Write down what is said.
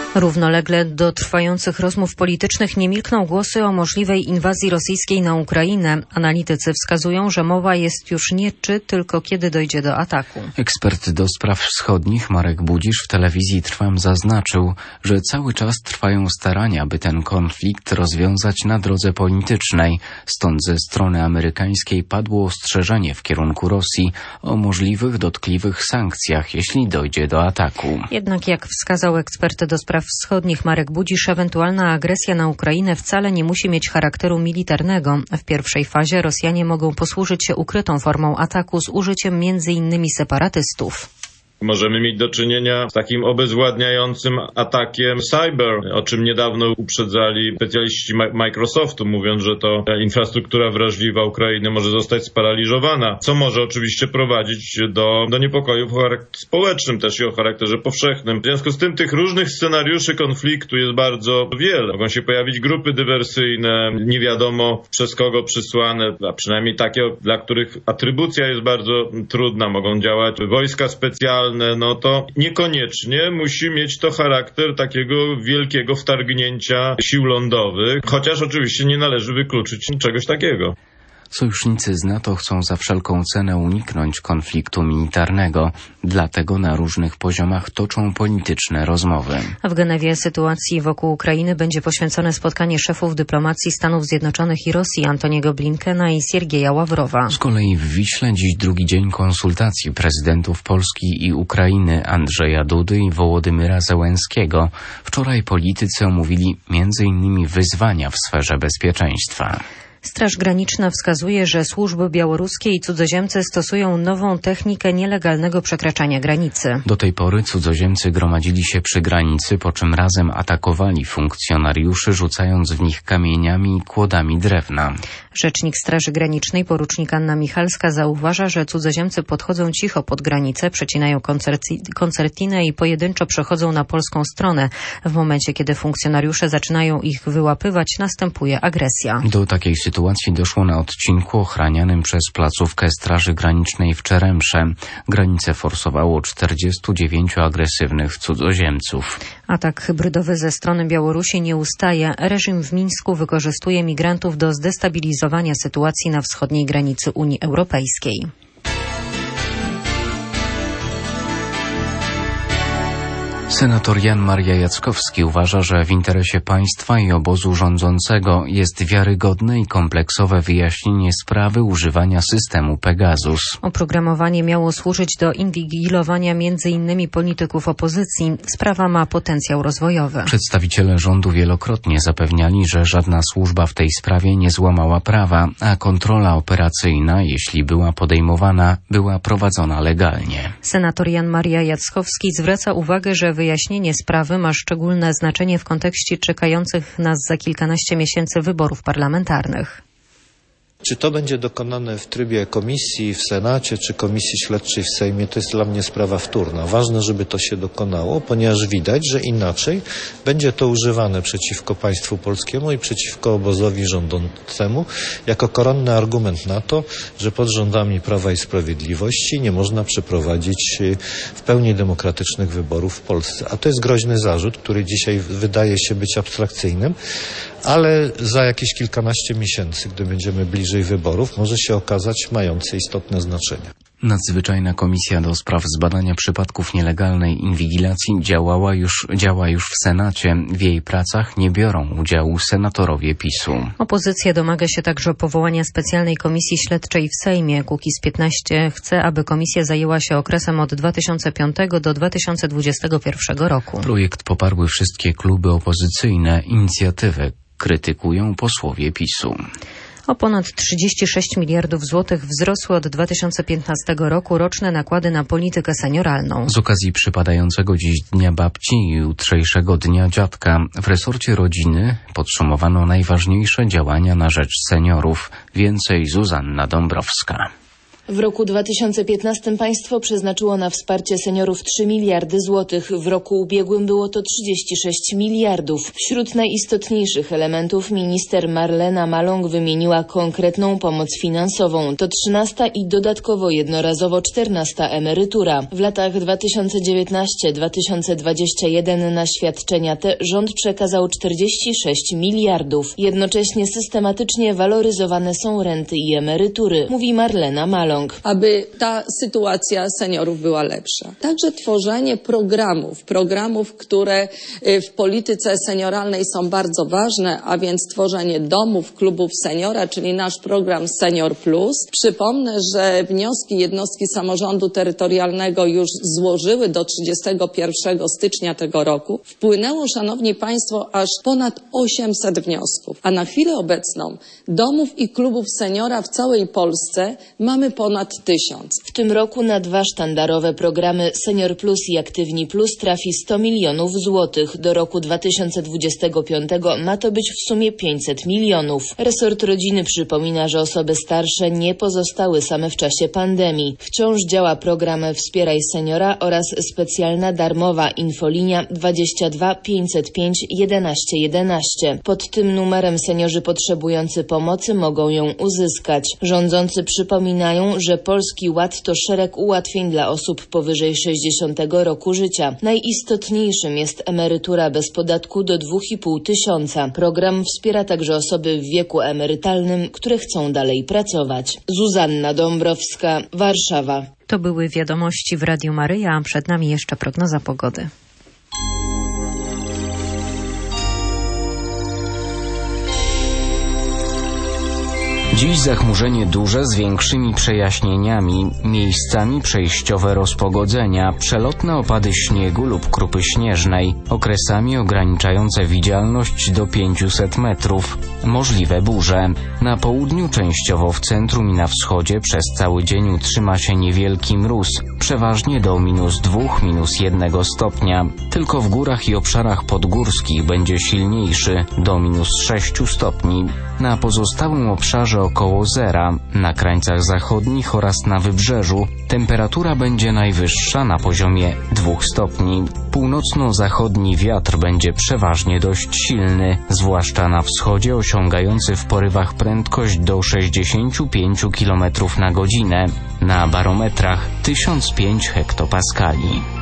Równolegle do trwających rozmów politycznych nie milkną głosy o możliwej inwazji rosyjskiej na Ukrainę. Analitycy wskazują, że mowa jest już nie czy, tylko kiedy dojdzie do ataku. Ekspert do spraw wschodnich Marek Budzisz w telewizji Trwam zaznaczył, że cały czas trwają starania, by ten konflikt rozwiązać na drodze politycznej. Stąd ze strony amerykańskiej padło ostrzeżenie w kierunku Rosji o możliwych dotkliwych sankcjach, jeśli dojdzie do ataku. Jednak jak wskazał ekspert do spraw wschodnich Marek Budzisz, ewentualna agresja na Ukrainę wcale nie musi mieć charakteru militarnego. W pierwszej fazie Rosjanie mogą posłużyć się ukrytą formą ataku z użyciem m.in. separatystów. Możemy mieć do czynienia z takim obezwładniającym atakiem cyber, o czym niedawno uprzedzali specjaliści Microsoftu, mówiąc, że to infrastruktura wrażliwa Ukrainy może zostać sparaliżowana, co może oczywiście prowadzić do niepokojów o charakterze społecznym też i o charakterze powszechnym. W związku z tym tych różnych scenariuszy konfliktu jest bardzo wiele. Mogą się pojawić grupy dywersyjne, nie wiadomo przez kogo przysłane, a przynajmniej takie, dla których atrybucja jest bardzo trudna. Mogą działać wojska specjalne, no to niekoniecznie musi mieć to charakter takiego wielkiego wtargnięcia sił lądowych, chociaż oczywiście nie należy wykluczyć czegoś takiego. Sojusznicy z NATO chcą za wszelką cenę uniknąć konfliktu militarnego, dlatego na różnych poziomach toczą polityczne rozmowy. W Genewie sytuacji wokół Ukrainy będzie poświęcone spotkanie szefów dyplomacji Stanów Zjednoczonych i Rosji Antoniego Blinkena i Siergieja Ławrowa. Z kolei w Wiśle dziś drugi dzień konsultacji prezydentów Polski i Ukrainy Andrzeja Dudy i Wołodymyra Zełenskiego. Wczoraj politycy omówili m.in. wyzwania w sferze bezpieczeństwa. Straż Graniczna wskazuje, że służby białoruskie i cudzoziemcy stosują nową technikę nielegalnego przekraczania granicy. Do tej pory cudzoziemcy gromadzili się przy granicy, po czym razem atakowali funkcjonariuszy, rzucając w nich kamieniami i kłodami drewna. Rzecznik Straży Granicznej porucznik Anna Michalska zauważa, że cudzoziemcy podchodzą cicho pod granicę, przecinają koncertinę i pojedynczo przechodzą na polską stronę. W momencie, kiedy funkcjonariusze zaczynają ich wyłapywać, następuje agresja. Do takiej sytuacji doszło na odcinku ochranianym przez placówkę Straży Granicznej w Czeremsze. Granicę forsowało 49 agresywnych cudzoziemców. Atak hybrydowy ze strony Białorusi nie ustaje. Reżim w Mińsku wykorzystuje migrantów do zdestabilizowania sytuacji na wschodniej granicy Unii Europejskiej. Senator Jan Maria Jackowski uważa, że w interesie państwa i obozu rządzącego jest wiarygodne i kompleksowe wyjaśnienie sprawy używania systemu Pegasus. Oprogramowanie miało służyć do inwigilowania m.in. polityków opozycji. Sprawa ma potencjał rozwojowy. Przedstawiciele rządu wielokrotnie zapewniali, że żadna służba w tej sprawie nie złamała prawa, a kontrola operacyjna, jeśli była podejmowana, była prowadzona legalnie. Senator Jan Maria Jackowski zwraca uwagę, że wyjaśnienie sprawy ma szczególne znaczenie w kontekście czekających nas za kilkanaście miesięcy wyborów parlamentarnych. Czy to będzie dokonane w trybie komisji w Senacie, czy komisji śledczej w Sejmie, to jest dla mnie sprawa wtórna. Ważne, żeby to się dokonało, ponieważ widać, że inaczej będzie to używane przeciwko państwu polskiemu i przeciwko obozowi rządzącemu jako koronny argument na to, że pod rządami Prawa i Sprawiedliwości nie można przeprowadzić w pełni demokratycznych wyborów w Polsce. A to jest groźny zarzut, który dzisiaj wydaje się być abstrakcyjnym, ale za jakieś kilkanaście miesięcy, gdy będziemy bliżej wyborów, może się okazać mający istotne znaczenie. Nadzwyczajna Komisja do spraw zbadania przypadków nielegalnej inwigilacji działa już w Senacie. W jej pracach nie biorą udziału senatorowie PiS-u. Opozycja domaga się także powołania specjalnej komisji śledczej w Sejmie. Kukiz 15 chce, aby komisja zajęła się okresem od 2005 do 2021 roku. Projekt poparły wszystkie kluby opozycyjne. Inicjatywę krytykują posłowie PiS-u. O ponad 36 miliardów złotych wzrosły od 2015 roku roczne nakłady na politykę senioralną. Z okazji przypadającego dziś Dnia Babci i jutrzejszego Dnia Dziadka w resorcie rodziny podsumowano najważniejsze działania na rzecz seniorów. Więcej Zuzanna Dąbrowska. W roku 2015 państwo przeznaczyło na wsparcie seniorów 3 miliardy złotych. W roku ubiegłym było to 36 miliardów. Wśród najistotniejszych elementów minister Marlena Maląg wymieniła konkretną pomoc finansową. To 13. i dodatkowo jednorazowo 14. emerytura. W latach 2019-2021 na świadczenia te rząd przekazał 46 miliardów. Jednocześnie systematycznie waloryzowane są renty i emerytury, mówi Marlena Maląg. Aby ta sytuacja seniorów była lepsza. Także tworzenie programów, które w polityce senioralnej są bardzo ważne, a więc tworzenie domów, klubów seniora, czyli nasz program Senior Plus. Przypomnę, że wnioski jednostki samorządu terytorialnego już złożyły do 31 stycznia tego roku. Wpłynęło, szanowni państwo, aż ponad 800 wniosków, a na chwilę obecną domów i klubów seniora w całej Polsce mamy ponad 1000. W tym roku na 2 sztandarowe programy Senior Plus i Aktywni Plus trafi 100 milionów złotych. Do roku 2025 ma to być w sumie 500 milionów. Resort rodziny przypomina, że osoby starsze nie pozostały same w czasie pandemii. Wciąż działa program Wspieraj Seniora oraz specjalna darmowa infolinia 22 505 11 11. Pod tym numerem seniorzy potrzebujący pomocy mogą ją uzyskać. Rządzący przypominają, że Polski Ład to szereg ułatwień dla osób powyżej 60 roku życia. Najistotniejszym jest emerytura bez podatku do 2,5 tysiąca. Program wspiera także osoby w wieku emerytalnym, które chcą dalej pracować. Zuzanna Dąbrowska, Warszawa. To były wiadomości w Radiu Maryja, a przed nami jeszcze prognoza pogody. Dziś zachmurzenie duże z większymi przejaśnieniami, miejscami przejściowe rozpogodzenia, przelotne opady śniegu lub krupy śnieżnej, okresami ograniczające widzialność do 500 metrów, możliwe burze. Na południu, częściowo w centrum i na wschodzie przez cały dzień utrzyma się niewielki mróz, przeważnie do -2, -1 stopnia. Tylko w górach i obszarach podgórskich będzie silniejszy, do -6 stopni. Na pozostałym obszarze około zera, na krańcach zachodnich oraz na wybrzeżu temperatura będzie najwyższa na poziomie 2 stopni. Północno-zachodni wiatr będzie przeważnie dość silny, zwłaszcza na wschodzie osiągający w porywach prędkość do 65 km na godzinę. Na barometrach 1005 hektopaskali.